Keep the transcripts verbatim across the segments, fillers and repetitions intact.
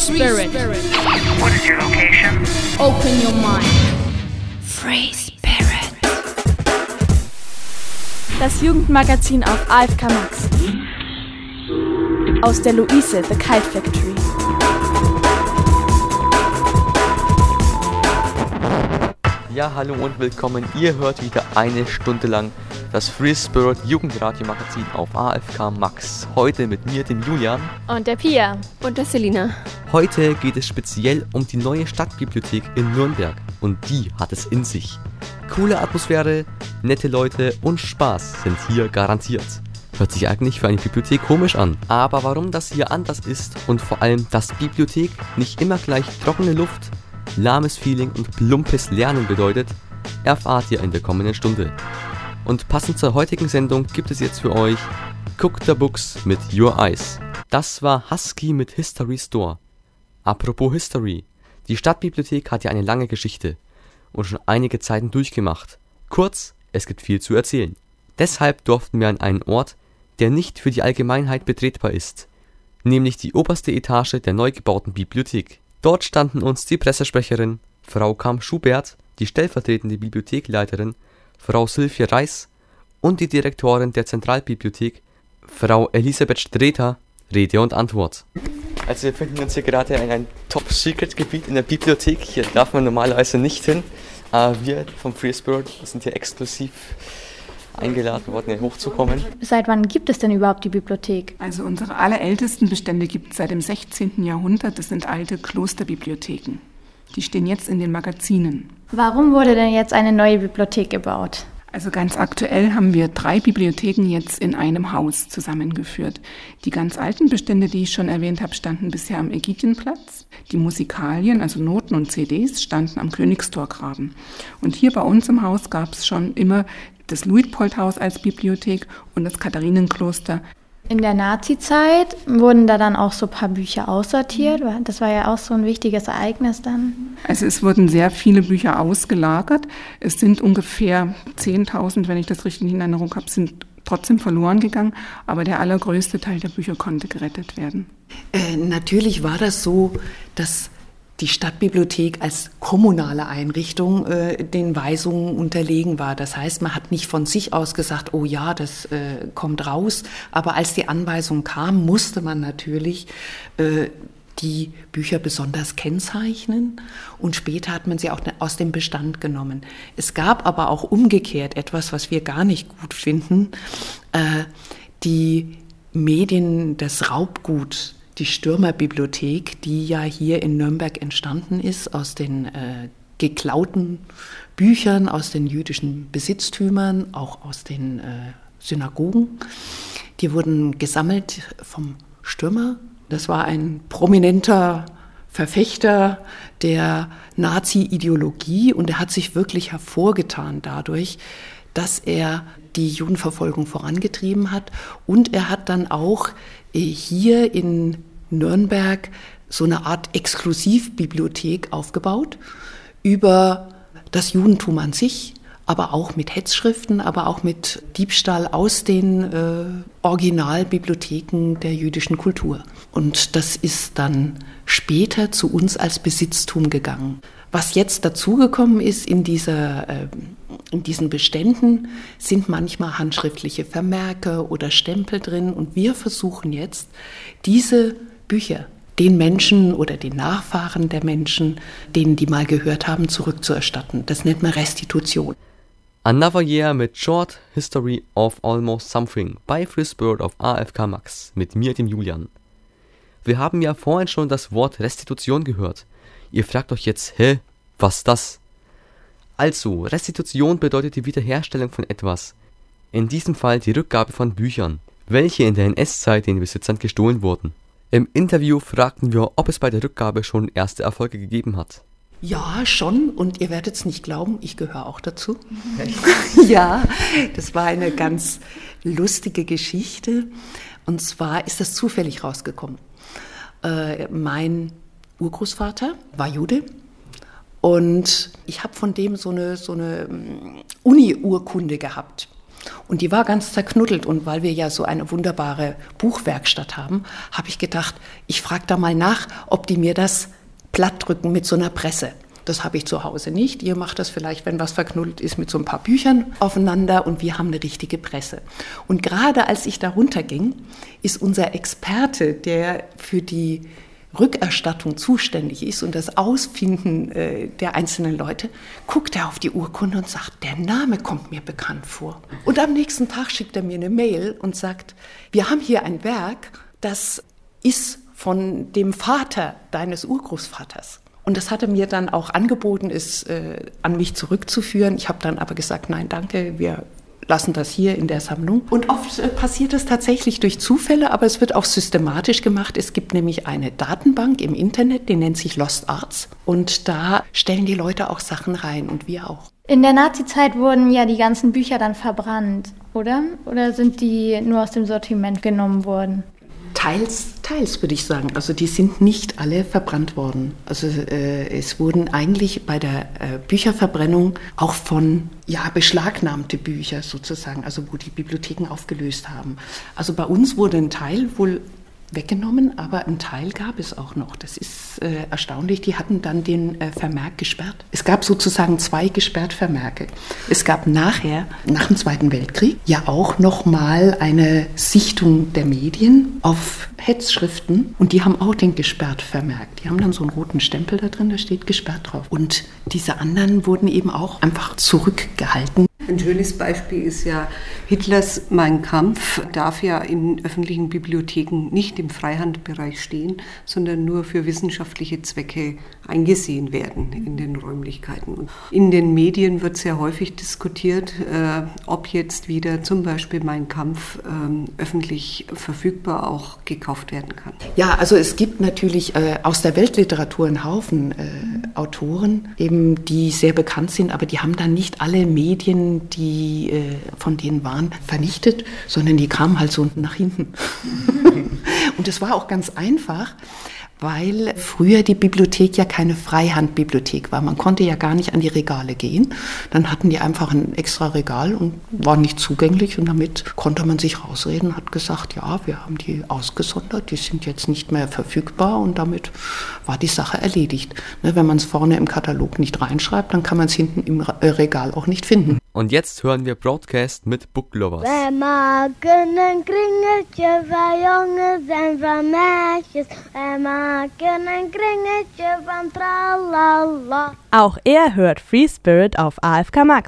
Spirit. What is your location? Open your mind. Free Spirit. Das Jugendmagazin auf A F K Max. Aus der Luise, The Kite Factory. Ja, hallo und willkommen. Ihr hört wieder eine Stunde lang das Free Spirit Jugendradio-Magazin auf A F K Max. Heute mit mir, dem Julian. Und der Pia. Und der Selina. Heute geht es speziell um die neue Stadtbibliothek in Nürnberg. Und die hat es in sich. Coole Atmosphäre, nette Leute und Spaß sind hier garantiert. Hört sich eigentlich für eine Bibliothek komisch an. Aber warum das hier anders ist und vor allem, dass Bibliothek nicht immer gleich trockene Luft, lahmes Feeling und plumpes Lernen bedeutet, erfahrt ihr in der kommenden Stunde. Und passend zur heutigen Sendung gibt es jetzt für euch Cook the Books mit Your Eyes. Das war Husky mit History Store. Apropos History, die Stadtbibliothek hat ja eine lange Geschichte und schon einige Zeiten durchgemacht. Kurz, es gibt viel zu erzählen. Deshalb durften wir an einen Ort, der nicht für die Allgemeinheit betretbar ist, nämlich die oberste Etage der neu gebauten Bibliothek. Dort standen uns die Pressesprecherin, Frau Kamm-Schubert, die stellvertretende Bibliothekleiterin, Frau Sylvia Reis und die Direktorin der Zentralbibliothek, Frau Elisabeth Streter, Rede und Antwort. Also wir befinden uns hier gerade in einem Top-Secret-Gebiet in der Bibliothek. Hier darf man normalerweise nicht hin. Aber wir vom Free Spirit sind hier exklusiv eingeladen worden, hier hochzukommen. Seit wann gibt es denn überhaupt die Bibliothek? Also unsere allerältesten Bestände gibt es seit dem sechzehnten Jahrhundert. Das sind alte Klosterbibliotheken. Die stehen jetzt in den Magazinen. Warum wurde denn jetzt eine neue Bibliothek gebaut? Also ganz aktuell haben wir drei Bibliotheken jetzt in einem Haus zusammengeführt. Die ganz alten Bestände, die ich schon erwähnt habe, standen bisher am Ägidienplatz. Die Musikalien, also Noten und C Ds, standen am Königstorgraben. Und hier bei uns im Haus gab es schon immer das Luitpoldhaus als Bibliothek und das Katharinenkloster. In der Nazi-Zeit wurden da dann auch so ein paar Bücher aussortiert. Das war ja auch so ein wichtiges Ereignis dann. Also es wurden sehr viele Bücher ausgelagert. Es sind ungefähr zehntausend, wenn ich das richtig in Erinnerung habe, sind trotzdem verloren gegangen. Aber der allergrößte Teil der Bücher konnte gerettet werden. Äh, natürlich war das so, dass die Stadtbibliothek als kommunale Einrichtung äh, den Weisungen unterlegen war. Das heißt, man hat nicht von sich aus gesagt, oh ja, das äh, kommt raus. Aber als die Anweisung kam, musste man natürlich äh, die Bücher besonders kennzeichnen. Und später hat man sie auch aus dem Bestand genommen. Es gab aber auch umgekehrt etwas, was wir gar nicht gut finden. Äh, die Medien, das Raubgut, die Stürmerbibliothek, die ja hier in Nürnberg entstanden ist, aus den äh, geklauten Büchern, aus den jüdischen Besitztümern, auch aus den äh, Synagogen. Die wurden gesammelt vom Stürmer. Das war ein prominenter Verfechter der Nazi-Ideologie und er hat sich wirklich hervorgetan dadurch, dass er die Judenverfolgung vorangetrieben hat und er hat dann auch hier in Nürnberg so eine Art Exklusivbibliothek aufgebaut über das Judentum an sich, aber auch mit Hetzschriften, aber auch mit Diebstahl aus den äh, Originalbibliotheken der jüdischen Kultur. Und das ist dann später zu uns als Besitztum gegangen. Was jetzt dazugekommen ist in, dieser, äh, in diesen Beständen, sind manchmal handschriftliche Vermerke oder Stempel drin. Und wir versuchen jetzt, diese Bücher den Menschen oder den Nachfahren der Menschen, denen die mal gehört haben, zurückzuerstatten. Das nennt man Restitution. Another Year mit Short History of Almost Something bei Free Spirit auf A F K Max mit mir, dem Julian. Wir haben ja vorhin schon das Wort Restitution gehört. Ihr fragt euch jetzt, hä, was das? Also, Restitution bedeutet die Wiederherstellung von etwas. In diesem Fall die Rückgabe von Büchern, welche in der N S-Zeit den Besitzern gestohlen wurden. Im Interview fragten wir, ob es bei der Rückgabe schon erste Erfolge gegeben hat. Ja, schon. Und ihr werdet es nicht glauben, ich gehöre auch dazu. Ja, das war eine ganz lustige Geschichte. Und zwar ist das zufällig rausgekommen. Äh, mein Urgroßvater war Jude und ich habe von dem so eine, so eine Uni-Urkunde gehabt. Und die war ganz zerknuddelt. Und weil wir ja so eine wunderbare Buchwerkstatt haben, habe ich gedacht, ich frage da mal nach, ob die mir das platt drücken mit so einer Presse. Das habe ich zu Hause nicht. Ihr macht das vielleicht, wenn was verknuddelt ist, mit so ein paar Büchern aufeinander und wir haben eine richtige Presse. Und gerade als ich da runterging, ist unser Experte, der für die Rückerstattung zuständig ist und das Ausfinden äh, der einzelnen Leute, guckt er auf die Urkunde und sagt, der Name kommt mir bekannt vor. Und am nächsten Tag schickt er mir eine Mail und sagt, wir haben hier ein Werk, das ist von dem Vater deines Urgroßvaters. Und das hat er mir dann auch angeboten, es äh, an mich zurückzuführen. Ich habe dann aber gesagt, nein, danke, wir lassen das hier in der Sammlung. Und oft äh, passiert es tatsächlich durch Zufälle, aber es wird auch systematisch gemacht. Es gibt nämlich eine Datenbank im Internet, die nennt sich Lost Arts. Und da stellen die Leute auch Sachen rein und wir auch. In der Nazizeit wurden ja die ganzen Bücher dann verbrannt, oder? Oder sind die nur aus dem Sortiment genommen worden? Teils, teils würde ich sagen. Also die sind nicht alle verbrannt worden. Also äh, es wurden eigentlich bei der äh, Bücherverbrennung auch von, ja, beschlagnahmte Bücher sozusagen, also wo die Bibliotheken aufgelöst haben. Also bei uns wurde ein Teil wohl weggenommen, aber einen Teil gab es auch noch. Das ist äh, erstaunlich. Die hatten dann den äh, Vermerk gesperrt. Es gab sozusagen zwei gesperrte Vermerke. Es gab nachher, nach dem Zweiten Weltkrieg, ja auch nochmal eine Sichtung der Medien auf Hetzschriften und die haben auch den gesperrt vermerkt. Die haben dann so einen roten Stempel da drin, da steht gesperrt drauf. Und diese anderen wurden eben auch einfach zurückgehalten. Ein schönes Beispiel ist ja Hitlers Mein Kampf, darf ja in öffentlichen Bibliotheken nicht im Freihandbereich stehen, sondern nur für wissenschaftliche Zwecke eingesehen werden in den Räumlichkeiten. Und in den Medien wird sehr häufig diskutiert, äh, ob jetzt wieder zum Beispiel Mein Kampf äh, öffentlich verfügbar auch gekauft werden kann. Ja, also es gibt natürlich äh, aus der Weltliteratur einen Haufen äh, Autoren, eben, die sehr bekannt sind, aber die haben dann nicht alle Medien, die äh, von denen waren, vernichtet, sondern die kamen halt so nach hinten. Und das war auch ganz einfach, weil früher die Bibliothek ja keine Freihandbibliothek war. Man konnte ja gar nicht an die Regale gehen. Dann hatten die einfach ein extra Regal und waren nicht zugänglich und damit konnte man sich rausreden, hat gesagt, ja, wir haben die ausgesondert, die sind jetzt nicht mehr verfügbar und damit war die Sache erledigt. Ne, wenn man es vorne im Katalog nicht reinschreibt, dann kann man es hinten im Regal auch nicht finden. Und jetzt hören wir Broadcast mit Book Lovers. We maken een kringetje van jongens en van meisjes. We maken een kringetje van tralala. Auch er hört Free Spirit auf A F K Max.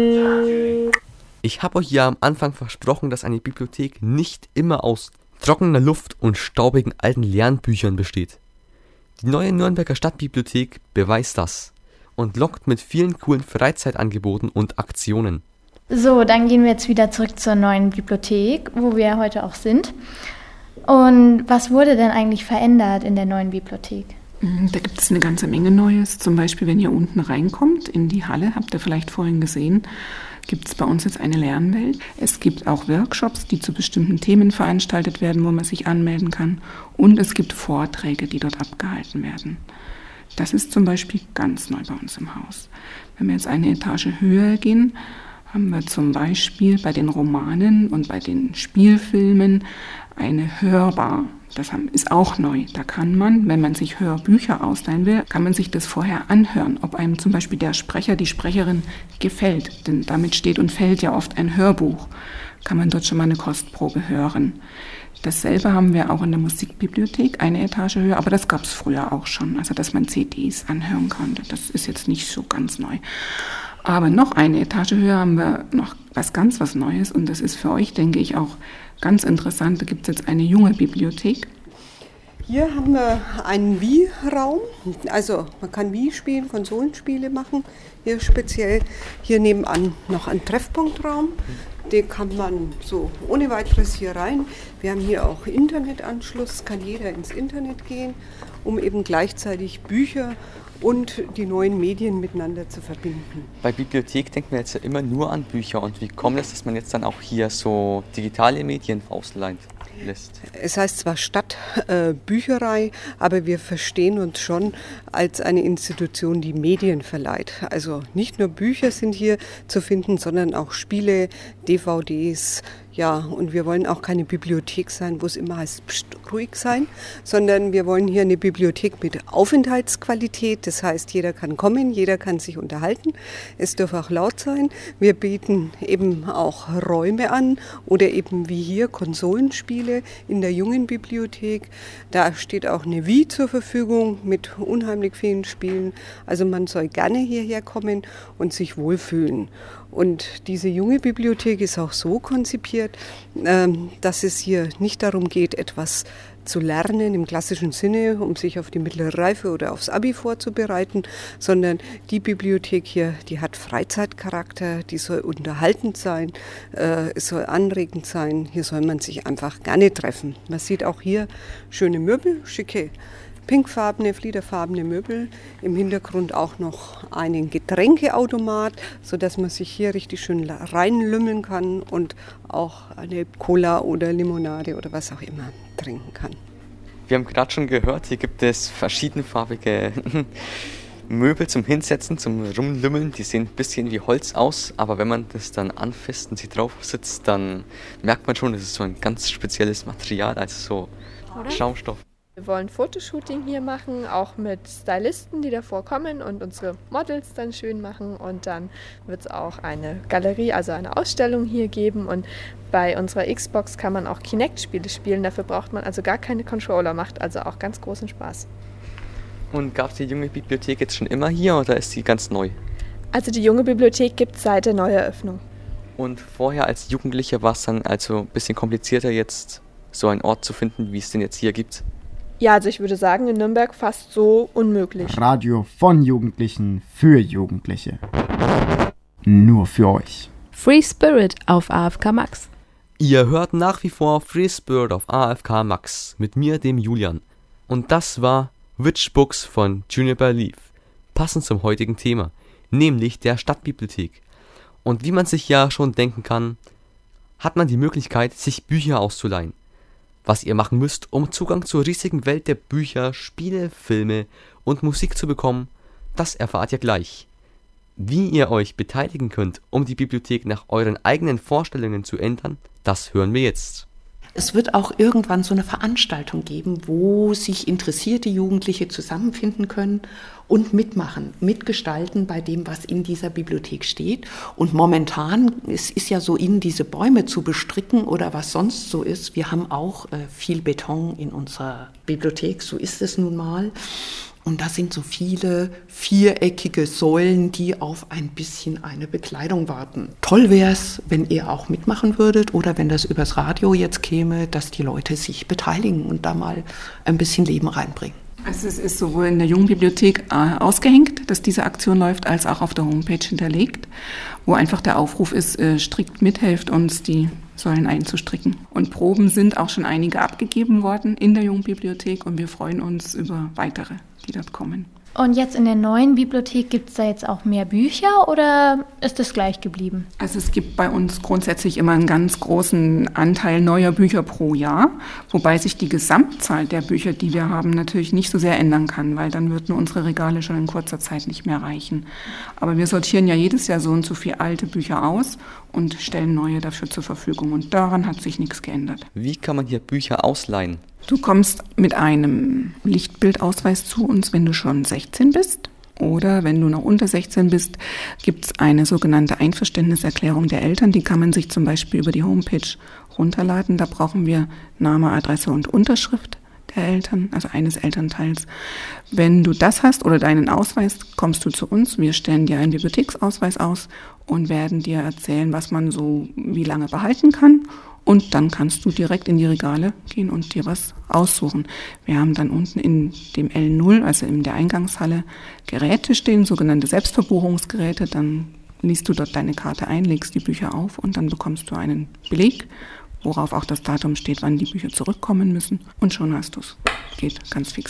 Ich habe euch ja am Anfang versprochen, dass eine Bibliothek nicht immer aus trockener Luft und staubigen alten Lernbüchern besteht. Die neue Nürnberger Stadtbibliothek beweist das und lockt mit vielen coolen Freizeitangeboten und Aktionen. So, dann gehen wir jetzt wieder zurück zur neuen Bibliothek, wo wir heute auch sind. Und was wurde denn eigentlich verändert in der neuen Bibliothek? Da gibt es eine ganze Menge Neues. Zum Beispiel, wenn ihr unten reinkommt in die Halle, habt ihr vielleicht vorhin gesehen, gibt es bei uns jetzt eine Lernwelt. Es gibt auch Workshops, die zu bestimmten Themen veranstaltet werden, wo man sich anmelden kann. Und es gibt Vorträge, die dort abgehalten werden. Das ist zum Beispiel ganz neu bei uns im Haus. Wenn wir jetzt eine Etage höher gehen, haben wir zum Beispiel bei den Romanen und bei den Spielfilmen eine Hörbar. Das ist auch neu. Da kann man, wenn man sich Hörbücher ausleihen will, kann man sich das vorher anhören, ob einem zum Beispiel der Sprecher, die Sprecherin gefällt. Denn damit steht und fällt ja oft ein Hörbuch. Kann man dort schon mal eine Kostprobe hören. Dasselbe haben wir auch in der Musikbibliothek, eine Etage höher, aber das gab es früher auch schon, also dass man C Ds anhören konnte. Das ist jetzt nicht so ganz neu. Aber noch eine Etage höher haben wir noch was ganz was Neues und das ist für euch, denke ich, auch ganz interessant. Da gibt es jetzt eine junge Bibliothek. Hier haben wir einen Wii-Raum, also man kann Wii spielen, Konsolenspiele machen. Hier speziell, hier nebenan noch ein Treffpunktraum. Den kann man so ohne weiteres hier rein. Wir haben hier auch Internetanschluss, kann jeder ins Internet gehen, um eben gleichzeitig Bücher und die neuen Medien miteinander zu verbinden. Bei Bibliothek denkt man jetzt ja immer nur an Bücher. Und wie kommt es, dass man jetzt dann auch hier so digitale Medien ausleiht? lässt. Es heißt zwar Stadtbücherei, äh, aber wir verstehen uns schon als eine Institution, die Medien verleiht. Also nicht nur Bücher sind hier zu finden, sondern auch Spiele, D V Ds. Ja, und wir wollen auch keine Bibliothek sein, wo es immer heißt, pst, ruhig sein, sondern wir wollen hier eine Bibliothek mit Aufenthaltsqualität. Das heißt, jeder kann kommen, jeder kann sich unterhalten. Es darf auch laut sein. Wir bieten eben auch Räume an oder eben wie hier Konsolenspiele in der jungen Bibliothek. Da steht auch eine Wii zur Verfügung mit unheimlich vielen Spielen. Also man soll gerne hierher kommen und sich wohlfühlen. Und diese junge Bibliothek ist auch so konzipiert, dass es hier nicht darum geht, etwas zu lernen im klassischen Sinne, um sich auf die mittlere Reife oder aufs Abi vorzubereiten, sondern die Bibliothek hier, die hat Freizeitcharakter, die soll unterhaltend sein, es soll anregend sein, hier soll man sich einfach gerne treffen. Man sieht auch hier schöne Möbel, schicke pinkfarbene, fliederfarbene Möbel, im Hintergrund auch noch einen Getränkeautomat, sodass man sich hier richtig schön reinlümmeln kann und auch eine Cola oder Limonade oder was auch immer trinken kann. Wir haben gerade schon gehört, hier gibt es verschiedenfarbige Möbel zum Hinsetzen, zum Rumlümmeln. Die sehen ein bisschen wie Holz aus, aber wenn man das dann anfasst und sich drauf sitzt, dann merkt man schon, das ist so ein ganz spezielles Material, also so Oder? Schaumstoff. Wir wollen Fotoshooting hier machen, auch mit Stylisten, die davor kommen und unsere Models dann schön machen. Und dann wird es auch eine Galerie, also eine Ausstellung hier geben. Und bei unserer Xbox kann man auch Kinect-Spiele spielen. Dafür braucht man also gar keine Controller, macht also auch ganz großen Spaß. Und gab es die junge Bibliothek jetzt schon immer hier oder ist sie ganz neu? Also die junge Bibliothek gibt es seit der Neueröffnung. Und vorher als Jugendlicher war es dann also ein bisschen komplizierter, jetzt so einen Ort zu finden, wie es den jetzt hier gibt? Ja, also ich würde sagen, in Nürnberg fast so unmöglich. Radio von Jugendlichen für Jugendliche. Nur für euch. Free Spirit auf A F K Max. Ihr hört nach wie vor Free Spirit auf A F K Max mit mir, dem Julian. Und das war Witch Books von Juniper Leaf, passend zum heutigen Thema, nämlich der Stadtbibliothek. Und wie man sich ja schon denken kann, hat man die Möglichkeit, sich Bücher auszuleihen. Was ihr machen müsst, um Zugang zur riesigen Welt der Bücher, Spiele, Filme und Musik zu bekommen, das erfahrt ihr gleich. Wie ihr euch beteiligen könnt, um die Bibliothek nach euren eigenen Vorstellungen zu ändern, das hören wir jetzt. Es wird auch irgendwann so eine Veranstaltung geben, wo sich interessierte Jugendliche zusammenfinden können und mitmachen, mitgestalten bei dem, was in dieser Bibliothek steht. Und momentan, es ist ja so in diese Bäume zu bestricken oder was sonst so ist. Wir haben auch äh, viel Beton in unserer Bibliothek, so ist es nun mal. Und da sind so viele viereckige Säulen, die auf ein bisschen eine Bekleidung warten. Toll wäre es, wenn ihr auch mitmachen würdet oder wenn das übers Radio jetzt käme, dass die Leute sich beteiligen und da mal ein bisschen Leben reinbringen. Also es ist sowohl in der Jugendbibliothek äh, ausgehängt, dass diese Aktion läuft, als auch auf der Homepage hinterlegt, wo einfach der Aufruf ist, äh, strickt mit, helft uns, die Säulen einzustricken. Und Proben sind auch schon einige abgegeben worden in der Jugendbibliothek und wir freuen uns über weitere, die dort kommen. Und jetzt in der neuen Bibliothek, gibt es da jetzt auch mehr Bücher oder ist das gleich geblieben? Also es gibt bei uns grundsätzlich immer einen ganz großen Anteil neuer Bücher pro Jahr, wobei sich die Gesamtzahl der Bücher, die wir haben, natürlich nicht so sehr ändern kann, weil dann würden unsere Regale schon in kurzer Zeit nicht mehr reichen. Aber wir sortieren ja jedes Jahr so und so viele alte Bücher aus und stellen neue dafür zur Verfügung und daran hat sich nichts geändert. Wie kann man hier Bücher ausleihen? Du kommst mit einem Lichtbildausweis zu uns, wenn du schon sechzehn bist. Oder wenn du noch unter sechzehn bist, gibt es eine sogenannte Einverständniserklärung der Eltern. Die kann man sich zum Beispiel über die Homepage runterladen. Da brauchen wir Name, Adresse und Unterschrift der Eltern, also eines Elternteils. Wenn du das hast oder deinen Ausweis, kommst du zu uns. Wir stellen dir einen Bibliotheksausweis aus und werden dir erzählen, was man so wie lange behalten kann. Und dann kannst du direkt in die Regale gehen und dir was aussuchen. Wir haben dann unten in dem L null, also in der Eingangshalle, Geräte stehen, sogenannte Selbstverbuchungsgeräte. Dann liest du dort deine Karte ein, legst die Bücher auf und dann bekommst du einen Beleg, worauf auch das Datum steht, wann die Bücher zurückkommen müssen. Und schon hast du es. Geht ganz fix.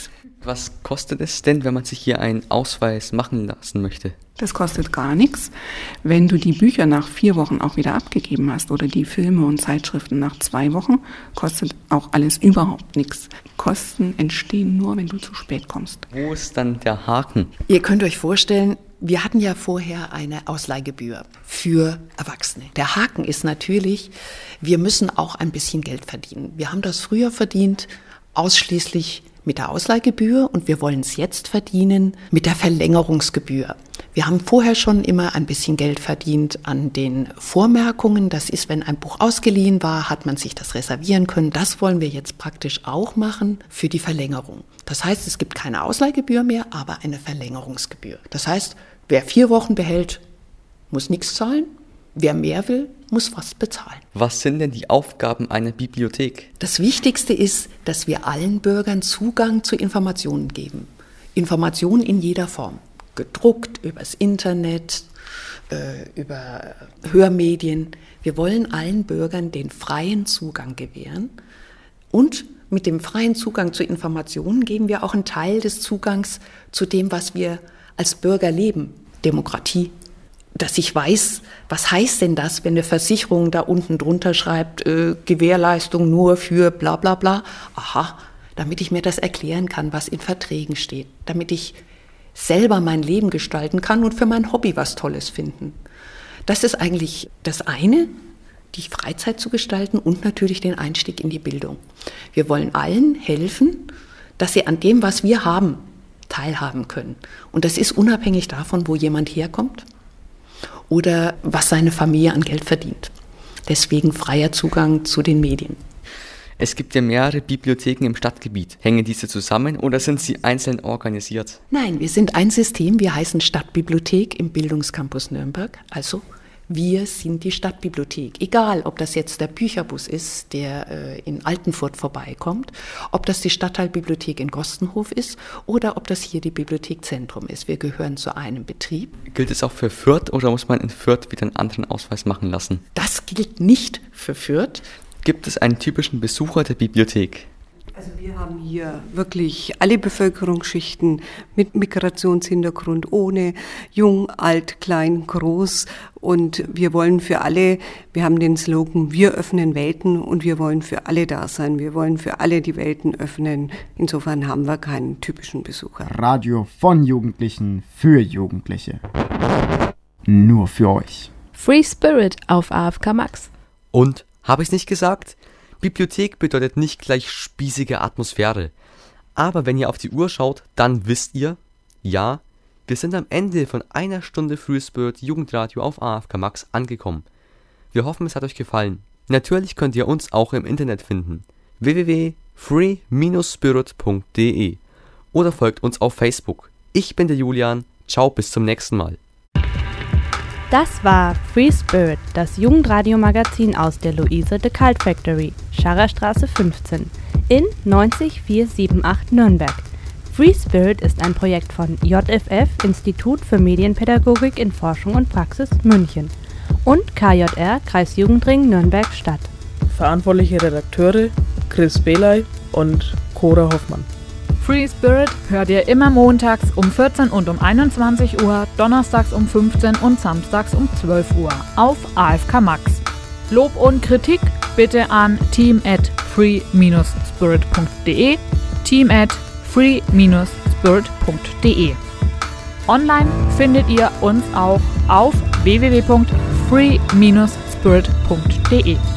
Was kostet es denn, wenn man sich hier einen Ausweis machen lassen möchte? Das kostet gar nichts. Wenn du die Bücher nach vier Wochen auch wieder abgegeben hast oder die Filme und Zeitschriften nach zwei Wochen, kostet auch alles überhaupt nichts. Kosten entstehen nur, wenn du zu spät kommst. Wo ist dann der Haken? Ihr könnt euch vorstellen, wir hatten ja vorher eine Ausleihgebühr für Erwachsene. Der Haken ist natürlich, wir müssen auch ein bisschen Geld verdienen. Wir haben das früher verdient, ausschließlich mit der Ausleihgebühr und wir wollen es jetzt verdienen mit der Verlängerungsgebühr. Wir haben vorher schon immer ein bisschen Geld verdient an den Vormerkungen. Das ist, wenn ein Buch ausgeliehen war, hat man sich das reservieren können. Das wollen wir jetzt praktisch auch machen für die Verlängerung. Das heißt, es gibt keine Ausleihgebühr mehr, aber eine Verlängerungsgebühr. Das heißt, wer vier Wochen behält, muss nichts zahlen. Wer mehr will, muss was bezahlen. Was sind denn die Aufgaben einer Bibliothek? Das Wichtigste ist, dass wir allen Bürgern Zugang zu Informationen geben. Informationen in jeder Form. Gedruckt, übers Internet, äh, über Hörmedien. Wir wollen allen Bürgern den freien Zugang gewähren. Und mit dem freien Zugang zu Informationen geben wir auch einen Teil des Zugangs zu dem, was wir als Bürger leben. Demokratie. Dass ich weiß, was heißt denn das, wenn eine Versicherung da unten drunter schreibt, äh, Gewährleistung nur für bla bla bla. Aha, damit ich mir das erklären kann, was in Verträgen steht. Damit ich selber mein Leben gestalten kann und für mein Hobby was Tolles finden. Das ist eigentlich das eine, die Freizeit zu gestalten und natürlich den Einstieg in die Bildung. Wir wollen allen helfen, dass sie an dem, was wir haben, teilhaben können. Und das ist unabhängig davon, wo jemand herkommt oder was seine Familie an Geld verdient. Deswegen freier Zugang zu den Medien. Es gibt ja mehrere Bibliotheken im Stadtgebiet. Hängen diese zusammen oder sind sie einzeln organisiert? Nein, wir sind ein System. Wir heißen Stadtbibliothek im Bildungscampus Nürnberg. Also wir sind die Stadtbibliothek. Egal, ob das jetzt der Bücherbus ist, der äh, in Altenfurt vorbeikommt, ob das die Stadtteilbibliothek in Gostenhof ist oder ob das hier die Bibliothek Zentrum ist. Wir gehören zu einem Betrieb. Gilt es auch für Fürth oder muss man in Fürth wieder einen anderen Ausweis machen lassen? Das gilt nicht für Fürth. Gibt es einen typischen Besucher der Bibliothek? Also wir haben hier wirklich alle Bevölkerungsschichten mit Migrationshintergrund, ohne, jung, alt, klein, groß. Und wir wollen für alle, wir haben den Slogan, wir öffnen Welten und wir wollen für alle da sein. Wir wollen für alle die Welten öffnen. Insofern haben wir keinen typischen Besucher. Radio von Jugendlichen für Jugendliche. Nur für euch. Free Spirit auf A F K Max. Und, habe ich es nicht gesagt? Bibliothek bedeutet nicht gleich spießige Atmosphäre. Aber wenn ihr auf die Uhr schaut, dann wisst ihr, ja, wir sind am Ende von einer Stunde Free Spirit Jugendradio auf A F K Max angekommen. Wir hoffen, es hat euch gefallen. Natürlich könnt ihr uns auch im Internet finden. w w w punkt free spirit punkt d e oder folgt uns auf Facebook. Ich bin der Julian. Ciao, bis zum nächsten Mal. Das war Free Spirit, das Jugendradiomagazin aus der Luise de Cult Factory, Scharrerstraße fünfzehn, in neunzig vier sieben acht Nürnberg. Free Spirit ist ein Projekt von J F F, Institut für Medienpädagogik in Forschung und Praxis, München, und K J R, Kreisjugendring Nürnberg-Stadt. Verantwortliche Redakteure Chris Belay und Cora Hoffmann. Free Spirit hört ihr immer montags um vierzehn und um einundzwanzig Uhr, donnerstags um fünfzehn und samstags um zwölf Uhr auf A F K Max. Lob und Kritik bitte an team at free spirit punkt d e, team at free spirit punkt d e. Online findet ihr uns auch auf w w w punkt free spirit punkt d e.